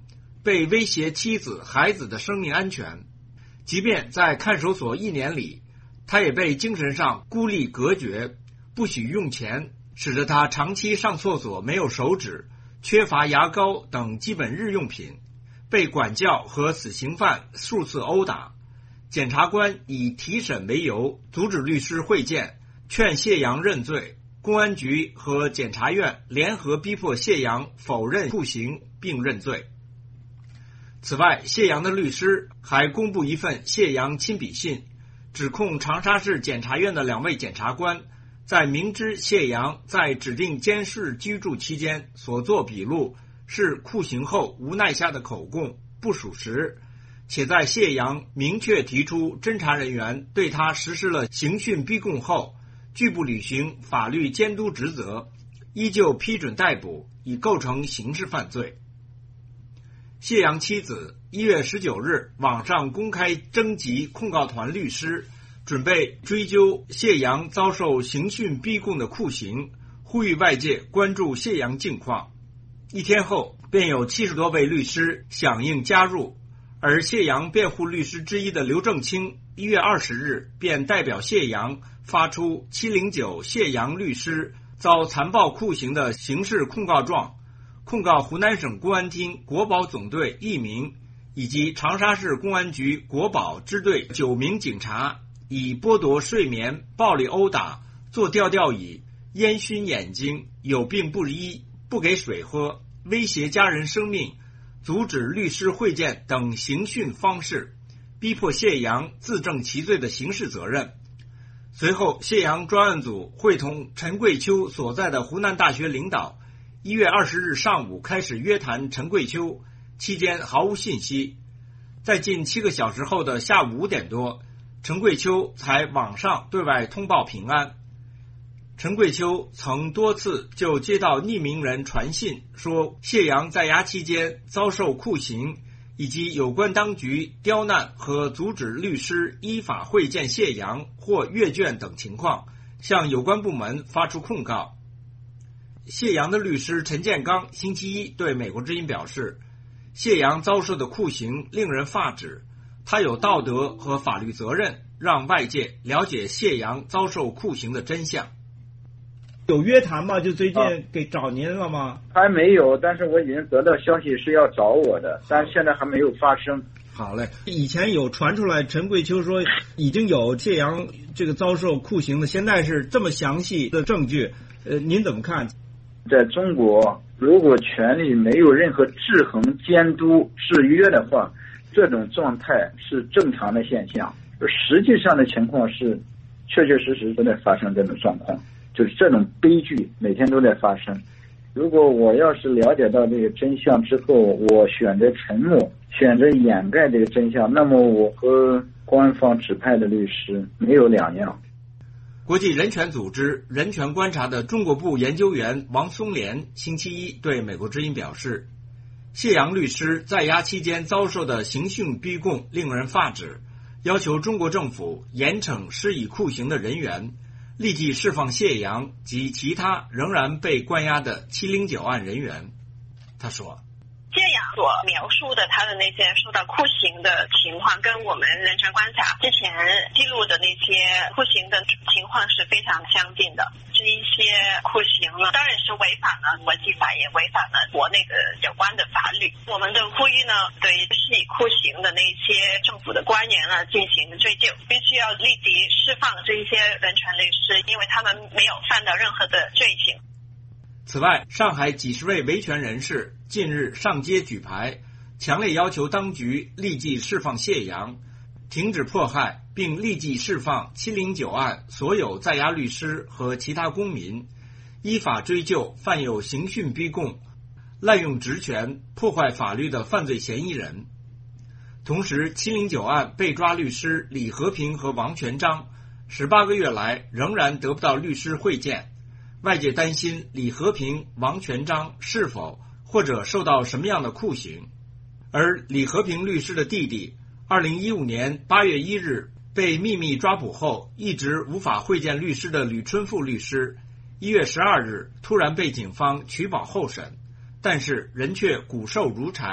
被威胁妻子、孩子的生命安全。即便在看守所一年里，他也被精神上孤立隔绝，不许用钱，使得他长期上厕所没有手纸，缺乏牙膏等基本日用品，被管教和死刑犯数次殴打。检察官以提审为由，阻止律师会见，劝谢阳认罪。公安局和检察院联合逼迫谢阳否认酷刑并认罪。此外，谢阳的律师还公布一份谢阳亲笔信，指控长沙市检察院的两位检察官在明知谢阳在指定监视居住期间所作笔录是酷刑后无奈下的口供，不属实，且在谢阳明确提出侦查人员对他实施了刑讯逼供后，拒不履行法律监督职责，依旧批准逮捕，已构成刑事犯罪。谢阳妻子一月十九日网上公开征集控告团律师，准备追究谢阳遭受刑讯逼供的酷刑，呼吁外界关注谢阳近况。一天后，便有七十多位律师响应加入，而谢阳辩护律师之一的刘正清一月二十日便代表谢阳发出七零九谢阳律师遭残暴酷刑的刑事控告状，控告湖南省公安厅国保总队一名以及长沙市公安局国保支队九名警察，以剥夺睡眠、暴力殴打、坐吊吊椅、烟熏眼睛、有病不医、不给水喝、威胁家人生命、阻止律师会见等刑讯方式，逼迫谢阳自证其罪的刑事责任。随后，谢阳专案组会同陈桂秋所在的湖南大学领导一月二十日上午开始约谈陈桂秋，期间毫无信息。在近七个小时后的下午五点多，陈桂秋才网上对外通报平安。陈桂秋曾多次就接到匿名人传信，说谢阳在押期间遭受酷刑，以及有关当局刁难和阻止律师依法会见谢阳或阅卷等情况，向有关部门发出控告。谢阳的律师陈建刚星期一对美国之音表示，谢阳遭受的酷刑令人发指，他有道德和法律责任让外界了解谢阳遭受酷刑的真相。 有约谈吗？就最近给找您了吗？ 啊、还没有，但是我已经得到消息是要找我的，但是现在还没有发生。 好嘞，以前有传出来陈桂秋说已经有谢阳这个遭受酷刑的，现在是这么详细的证据，呃，您怎么看？ 在中国，如果权力没有任何制衡、监督、制约的话，这种状态是正常的现象。实际上的情况是，确确实实都在发生这种状况，就是这种悲剧每天都在发生。如果我要是了解到这个真相之后，我选择沉默，选择掩盖这个真相，那么我和官方指派的律师没有两样。 国际人权组织人权观察的中国部研究员王松莲星期一对美国之音表示，谢阳律师在押期间遭受的刑讯逼供令人发指，要求中国政府严惩施以酷刑的人员，立即释放谢阳及其他仍然被关押的七零九案人员。他说， 谢阳所描述的他的那些受到酷刑的情况，跟我们人权观察之前记录的那些酷刑的情况是非常相近的。这一些酷刑呢，当然是违反了国际法，也违反了国内的有关的法律。我们的呼吁呢，对施以酷刑的那些政府的官员呢进行追究，必须要立即释放这一些人权律师，因为他们没有犯到任何的罪行。 此外，上海几十位维权人士近日上街举牌，强烈要求当局立即释放谢阳，停止迫害，并立即释放七零九案所有在押律师和其他公民，依法追究犯有刑讯逼供、滥用职权、破坏法律的犯罪嫌疑人。同时，七零九案被抓律师李和平和王全章十八个月来仍然得不到律师会见。外界担心李和平、王全章是否或者受到什么样的酷刑。而李和平律师的弟弟二零一五年八月一日被秘密抓捕后一直无法会见律师的吕春富律师一月十二日突然被警方取保候审，但是人却骨瘦如柴，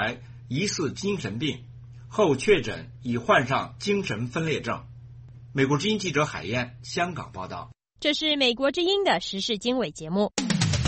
疑似精神病，后确诊已患上精神分裂症。美国之音记者海燕香港报道。 这是美国之音的时事经纬节目。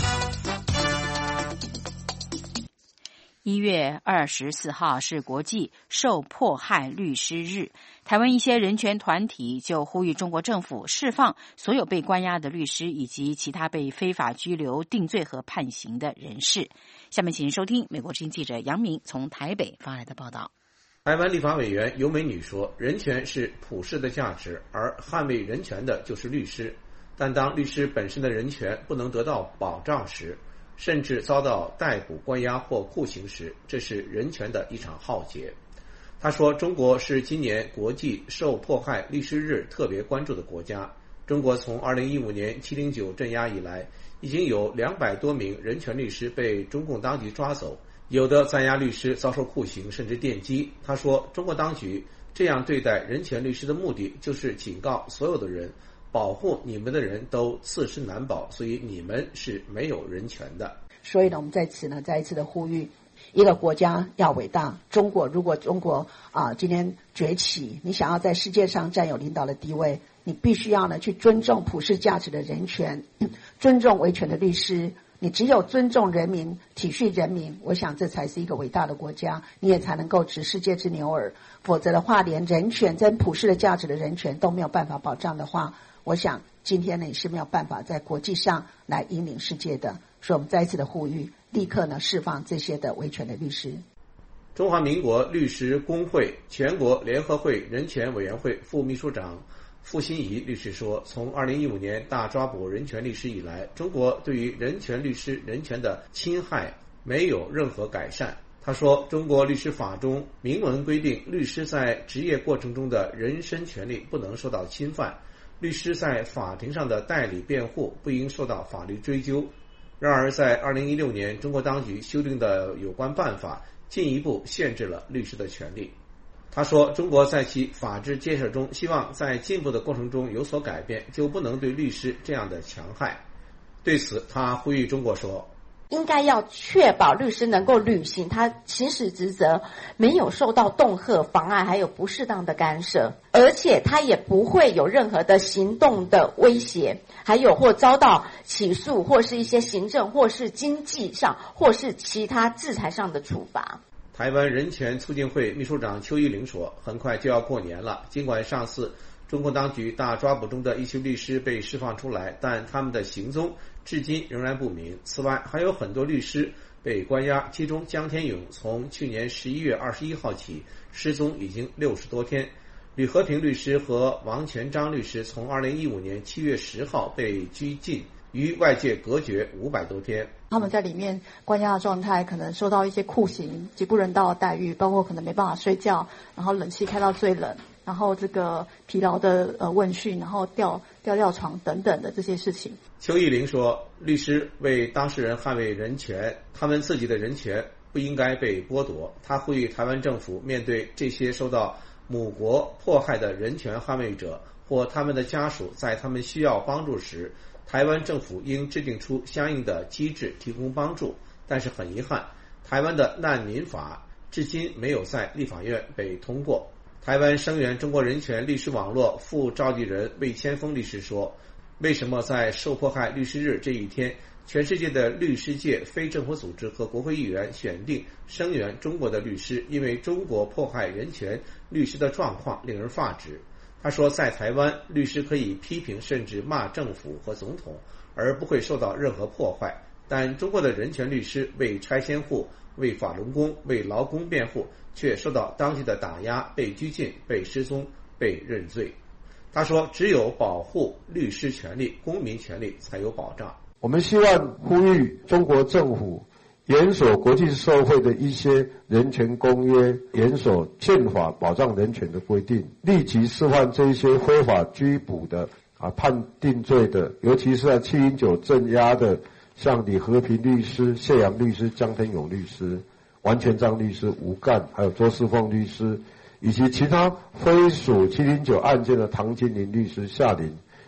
一月二十四号是国际受迫害律师日，台湾一些人权团体就呼吁中国政府释放所有被关押的律师以及其他被非法拘留、定罪和判刑的人士。下面请收听美国之音记者杨明从台北发来的报道。 台湾立法委员尤美女说，人权是普世的价值，而捍卫人权的就是律师。但当律师本身的人权不能得到保障时，甚至遭到逮捕、关押或酷刑时，这是人权的一场浩劫。他说，中国是今年国际受迫害律师日特别关注的国家。中国从二零一五年七零九镇压以来，已经有两百多名人权律师被中共当局抓走，有的在押律师遭受酷刑甚至电击。他说，中国当局这样对待人权律师的目的就是警告所有的人，保护你们的人都自身难保，所以你们是没有人权的。 所以呢，我们在此呢再一次的呼吁，一个国家要伟大，中国如果中国啊、呃、今天崛起，你想要在世界上占有领导的地位，你必须要呢去尊重普世价值的人权，尊重维权的律师。你只有尊重人民、体恤人民，我想这才是一个伟大的国家，你也才能够执世界之牛耳。否则的话，连人权跟普世的价值的人权都没有办法保障的话，我想今天呢也是没有办法在国际上来引领世界的。所以我们再一次的呼吁，立刻呢释放这些的维权的律师。 中华民国律师工会全国联合会人权委员会副秘书长傅心怡律师说，从二零一五年大抓捕人权律师以来，中国对于人权律师人权的侵害没有任何改善。他说，中国律师法中明文规定，律师在职业过程中的人身权利不能受到侵犯，律师在法庭上的代理辩护不应受到法律追究。然而在二零一六年，中国当局修订的有关办法进一步限制了律师的权利。他说，中国在其法治建设中希望在进步的过程中有所改变，就不能对律师这样的强害。对此，他呼吁中国说， 应该要确保律师能够履行他行使职责，没有受到恫吓、妨碍还有不适当的干涉，而且他也不会有任何的行动的威胁，还有或遭到起诉或是一些行政或是经济上或是其他制裁上的处罚。 台湾人权促进会秘书长邱玉玲说，很快就要过年了，尽管上次中共当局大抓捕中的一些律师被释放出来，但他们的行踪至今仍然不明。此外，还有很多律师被关押，其中江天勇从去年十一月二十一号起失踪已经六十多天，吕和平律师和王全章律师从二零一五年七月十号被拘禁，与外界隔绝五百多天。 他们在里面关押的状态，可能受到一些酷刑、极不人道的待遇，包括可能没办法睡觉，然后冷气开到最冷，然后这个疲劳的呃问讯，然后吊吊吊床等等的这些事情。 邱义玲说，律师为当事人捍卫人权，他们自己的人权不应该被剥夺。他呼吁台湾政府面对这些受到母国迫害的人权捍卫者或他们的家属，在他们需要帮助时，台湾政府应制定出相应的机制提供帮助。但是很遗憾，台湾的难民法至今没有在立法院被通过。台湾声援中国人权律师网络副召集人魏千峰律师说，为什么在受迫害律师日这一天，全世界的律师界、非政府组织和国会议员选定声援中国的律师？因为中国迫害人权律师的状况令人发指。他说，在台湾，律师可以批评甚至骂政府和总统，而不会受到任何破坏。但中国的人权律师为拆迁户、为法轮功、为劳工辩护，却受到当局的打压，被拘禁、被失踪、被认罪。他说，只有保护律师权利、公民权利才有保障。 我们希望呼吁中国政府严守国际社会的一些人权公约，严守宪法保障人权的规定，立即释放这些非法拘捕的啊判定罪的，尤其是在七零九镇压的，像李和平律师、谢阳律师、江天勇律师、王全章律师、吴干，还有周世凤律师，以及其他非属七零九案件的唐金林律师、夏林、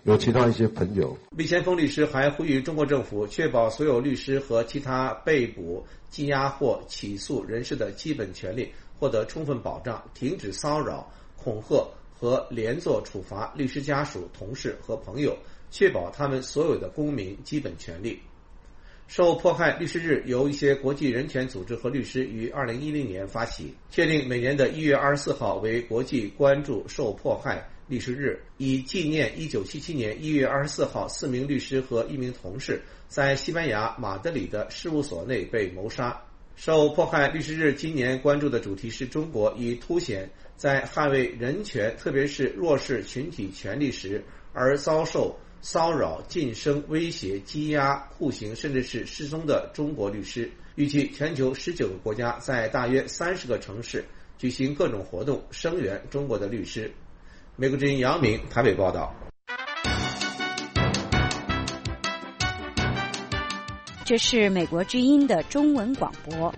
有其他一些朋友。 李先锋律师还呼吁中国政府确保所有律师和其他被捕、羁押或起诉人士的基本权利获得充分保障，停止骚扰、恐吓和连坐处罚律师家属、同事和朋友，确保他们所有的公民基本权利。受迫害律师日由一些国际人权组织和律师于二零一零年发起，确定每年的一月二十四号为国际关注受迫害律师日，以纪念一九七七年一月二十四号四名律师和一名同事在西班牙马德里的事务所内被谋杀。受迫害律师日今年关注的主题是中国，以凸显在捍卫人权，特别是弱势群体权利时而遭受骚扰、晋升、威胁、羁押、酷刑，甚至是失踪的中国律师。预计全球十九个国家在大约三十个城市举行各种活动，声援中国的律师。美国之音杨明台北报道。 这是美国之音的中文广播。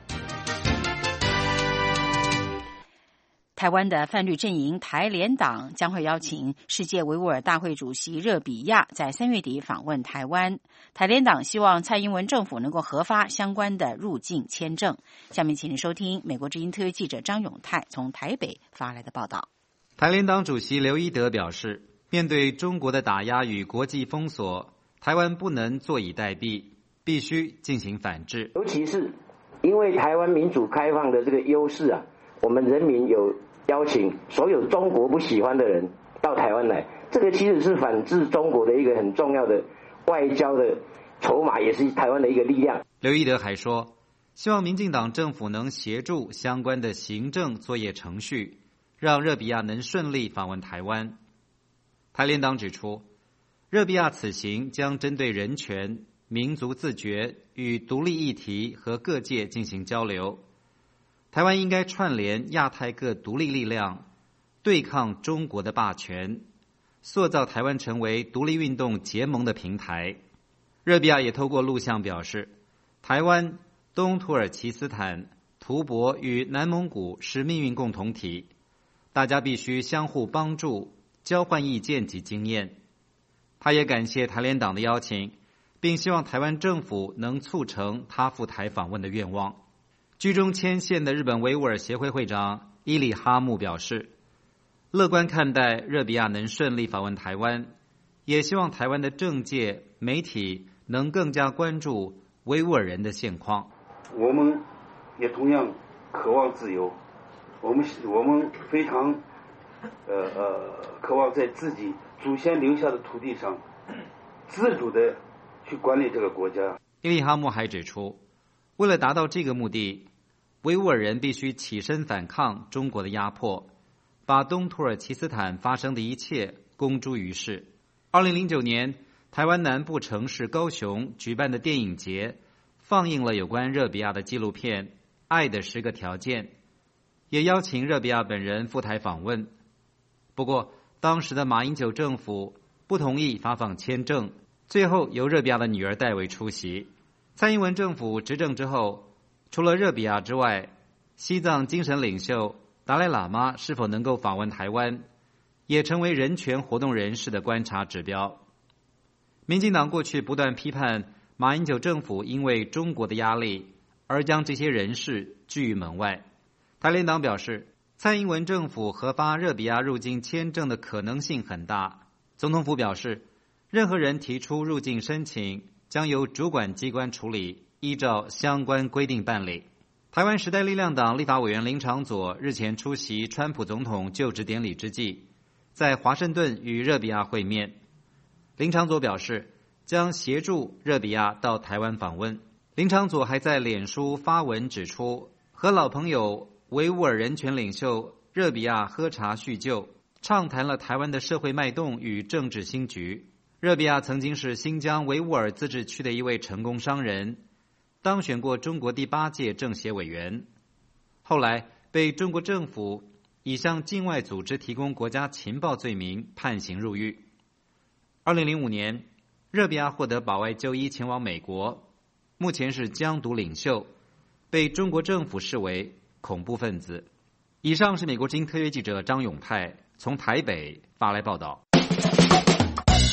台湾的泛绿阵营台联党将会邀请世界维吾尔大会主席热比亚在三月底访问台湾。台联党希望蔡英文政府能够核发相关的入境签证。下面请您收听美国之音特约记者张永泰从台北发来的报道。 台联党主席刘一德表示，面对中国的打压与国际封锁，台湾不能坐以待毙，必须进行反制。 尤其是因为台湾民主开放的这个优势啊，我们人民有邀请所有中国不喜欢的人到台湾来，这个其实是反制中国的一个很重要的外交的筹码，也是台湾的一个力量。 刘一德还说，希望民进党政府能协助相关的行政作业程序，让热比亚能顺利访问台湾。台联党指出，热比亚此行将针对人权、民族自觉与独立议题和各界进行交流。台湾应该串联亚太各独立力量，对抗中国的霸权，塑造台湾成为独立运动结盟的平台。热比亚也透过录像表示，台湾、东土耳其斯坦、图博与南蒙古是命运共同体，大家必须相互帮助，交换意见及经验。他也感谢台联党的邀请，并希望台湾政府能促成他赴台访问的愿望。居中牵线的日本维吾尔协会会长伊里哈木表示，乐观看待热比亚能顺利访问台湾，也希望台湾的政界、媒体能更加关注维吾尔人的现况。 我们也同样渴望自由，我们我们非常呃呃渴望在自己祖先留下的土地上自主的去管理这个国家。 伊里哈木还指出，为了达到这个目的，维吾尔人必须起身反抗中国的压迫，把东土耳其斯坦发生的一切公诸于世。二零零九年，台湾南部城市高雄举办的电影节放映了有关热比亚的纪录片《爱的十个条件》，也邀请热比亚本人赴台访问。不过，当时的马英九政府不同意发放签证，最后由热比亚的女儿代为出席。蔡英文政府执政之后，除了热比亚之外，西藏精神领袖达赖喇嘛是否能够访问台湾，也成为人权活动人士的观察指标。民进党过去不断批判马英九政府因为中国的压力而将这些人士拒于门外。台联党表示，蔡英文政府核发热比亚入境签证的可能性很大。总统府表示，任何人提出入境申请将由主管机关处理，依照相关规定办理。台湾时代力量党立法委员林长佐日前出席川普总统就职典礼之际，在华盛顿与热比亚会面。林长佐表示，将协助热比亚到台湾访问。林长佐还在脸书发文指出，和老朋友维吾尔人权领袖热比亚喝茶叙旧，畅谈了台湾的社会脉动与政治新局。热比亚曾经是新疆维吾尔自治区的一位成功商人，当选过中国第八届政协委员，后来被中国政府以向境外组织提供国家情报罪名判刑入狱。二零零五年，热比亚获得保外就医前往美国，目前是疆独领袖，被中国政府视为恐怖分子。以上是美国之音特约记者张永泰从台北发来报道。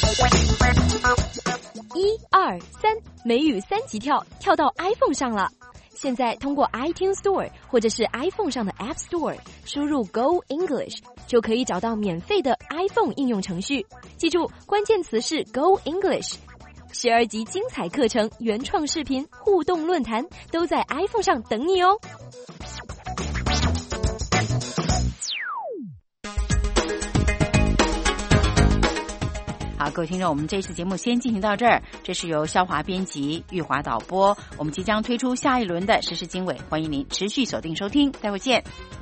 一二三，美语三级跳，跳到 iPhone 上了。现在通过 iTunes Store 或者是 iPhone 上的 App Store 输入 Go English， 就可以找到免费的 iPhone 应用程序。记住，关键词是 Go English。十二集精彩课程、原创视频、互动论坛都在 iPhone 上等你哦。 好，各位听众，我们这一次节目先进行到这儿。这是由肖华编辑、玉华导播。我们即将推出下一轮的时事经纬，欢迎您持续锁定收听。待会见。